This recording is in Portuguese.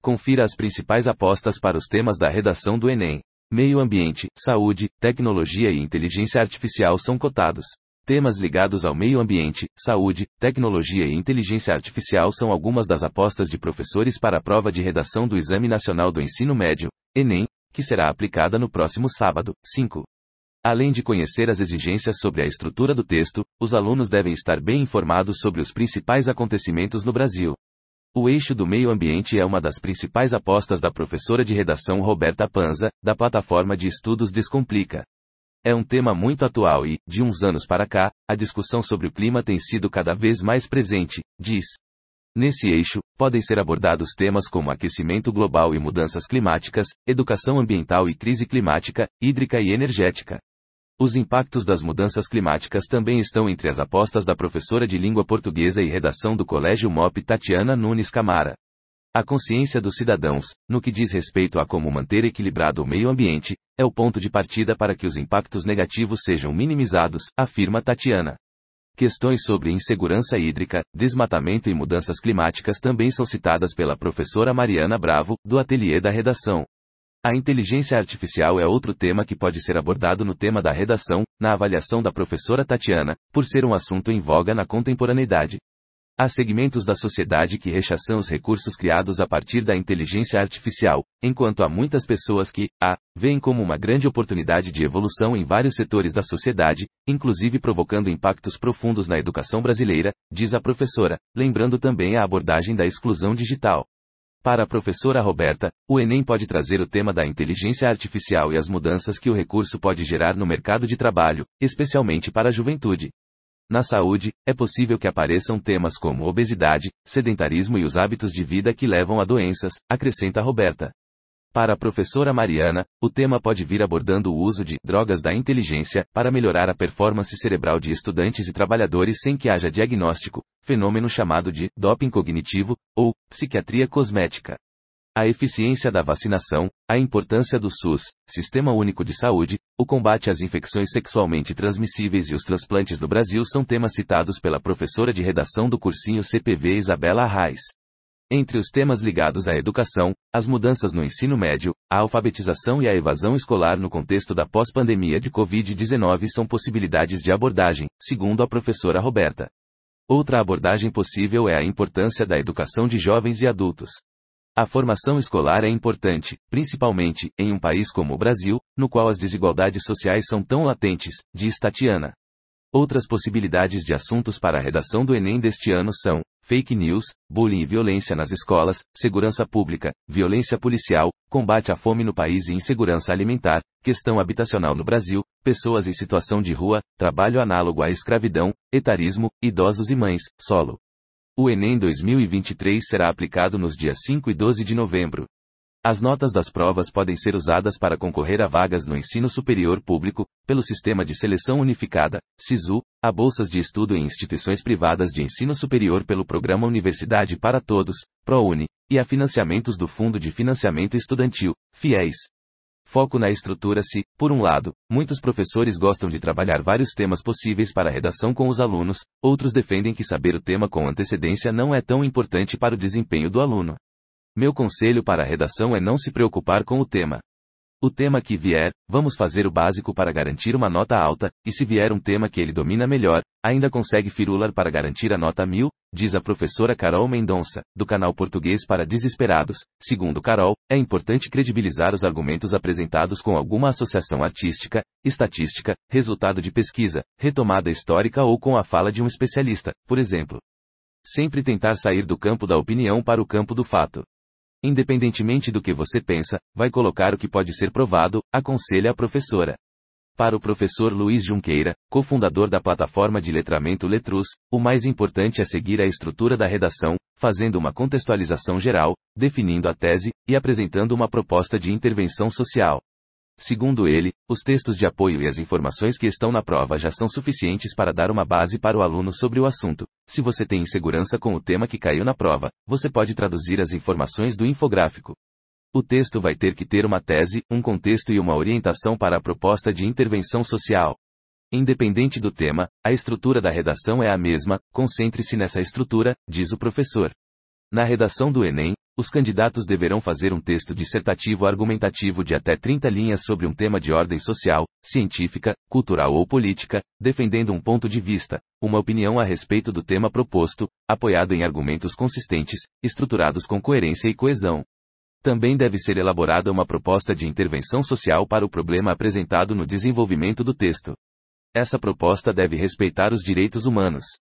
Confira as principais apostas para os temas da redação do Enem. Meio ambiente, saúde, tecnologia e inteligência artificial são cotados. Temas ligados ao meio ambiente, saúde, tecnologia e inteligência artificial são algumas das apostas de professores para a prova de redação do Exame Nacional do Ensino Médio, Enem, que será aplicada no próximo sábado, 5. Além de conhecer as exigências sobre a estrutura do texto, os alunos devem estar bem informados sobre os principais acontecimentos no Brasil. O eixo do meio ambiente é uma das principais apostas da professora de redação Roberta Panza, da plataforma de estudos Descomplica. É um tema muito atual e, de uns anos para cá, a discussão sobre o clima tem sido cada vez mais presente, diz. Nesse eixo, podem ser abordados temas como aquecimento global e mudanças climáticas, educação ambiental e crise climática, hídrica e energética. Os impactos das mudanças climáticas também estão entre as apostas da professora de língua portuguesa e redação do Colégio MOP Tatiana Nunes Camara. A consciência dos cidadãos, no que diz respeito a como manter equilibrado o meio ambiente, é o ponto de partida para que os impactos negativos sejam minimizados, afirma Tatiana. Questões sobre insegurança hídrica, desmatamento e mudanças climáticas também são citadas pela professora Mariana Bravo, do Ateliê da Redação. A inteligência artificial é outro tema que pode ser abordado no tema da redação, na avaliação da professora Tatiana, por ser um assunto em voga na contemporaneidade. Há segmentos da sociedade que rechaçam os recursos criados a partir da inteligência artificial, enquanto há muitas pessoas que veem como uma grande oportunidade de evolução em vários setores da sociedade, inclusive provocando impactos profundos na educação brasileira, diz a professora, lembrando também a abordagem da exclusão digital. Para a professora Roberta, o Enem pode trazer o tema da inteligência artificial e as mudanças que o recurso pode gerar no mercado de trabalho, especialmente para a juventude. Na saúde, é possível que apareçam temas como obesidade, sedentarismo e os hábitos de vida que levam a doenças, acrescenta Roberta. Para a professora Mariana, o tema pode vir abordando o uso de drogas da inteligência para melhorar a performance cerebral de estudantes e trabalhadores sem que haja diagnóstico, fenômeno chamado de doping cognitivo ou psiquiatria cosmética. A eficiência da vacinação, a importância do SUS, Sistema Único de Saúde, o combate às infecções sexualmente transmissíveis e os transplantes no Brasil são temas citados pela professora de redação do cursinho CPV Isabela Arraes. Entre os temas ligados à educação, as mudanças no ensino médio, a alfabetização e a evasão escolar no contexto da pós-pandemia de Covid-19 são possibilidades de abordagem, segundo a professora Roberta. Outra abordagem possível é a importância da educação de jovens e adultos. A formação escolar é importante, principalmente em um país como o Brasil, no qual as desigualdades sociais são tão latentes, diz Tatiana. Outras possibilidades de assuntos para a redação do Enem deste ano são fake news, bullying e violência nas escolas, segurança pública, violência policial, combate à fome no país e insegurança alimentar, questão habitacional no Brasil, pessoas em situação de rua, trabalho análogo à escravidão, etarismo, idosos e mães, solo. O Enem 2023 será aplicado nos dias 5 e 12 de novembro. As notas das provas podem ser usadas para concorrer a vagas no ensino superior público, pelo Sistema de Seleção Unificada, SISU, a bolsas de estudo em instituições privadas de ensino superior pelo Programa Universidade para Todos, ProUni, e a financiamentos do Fundo de Financiamento Estudantil, FIES. Foco na estrutura se, por um lado, muitos professores gostam de trabalhar vários temas possíveis para a redação com os alunos, outros defendem que saber o tema com antecedência não é tão importante para o desempenho do aluno. Meu conselho para a redação é não se preocupar com o tema. O tema que vier, vamos fazer o básico para garantir uma nota alta, e se vier um tema que ele domina melhor, ainda consegue firular para garantir a nota 1000, diz a professora Carol Mendonça, do canal Português para Desesperados. Segundo Carol, é importante credibilizar os argumentos apresentados com alguma associação artística, estatística, resultado de pesquisa, retomada histórica ou com a fala de um especialista, por exemplo. Sempre tentar sair do campo da opinião para o campo do fato. Independentemente do que você pensa, vai colocar o que pode ser provado, aconselha a professora. Para o professor Luiz Junqueira, cofundador da plataforma de letramento Letrus, o mais importante é seguir a estrutura da redação, fazendo uma contextualização geral, definindo a tese, e apresentando uma proposta de intervenção social. Segundo ele, os textos de apoio e as informações que estão na prova já são suficientes para dar uma base para o aluno sobre o assunto. Se você tem insegurança com o tema que caiu na prova, você pode traduzir as informações do infográfico. O texto vai ter que ter uma tese, um contexto e uma orientação para a proposta de intervenção social. Independente do tema, a estrutura da redação é a mesma, concentre-se nessa estrutura, diz o professor. Na redação do Enem, os candidatos deverão fazer um texto dissertativo argumentativo de até 30 linhas sobre um tema de ordem social, científica, cultural ou política, defendendo um ponto de vista, uma opinião a respeito do tema proposto, apoiado em argumentos consistentes, estruturados com coerência e coesão. Também deve ser elaborada uma proposta de intervenção social para o problema apresentado no desenvolvimento do texto. Essa proposta deve respeitar os direitos humanos,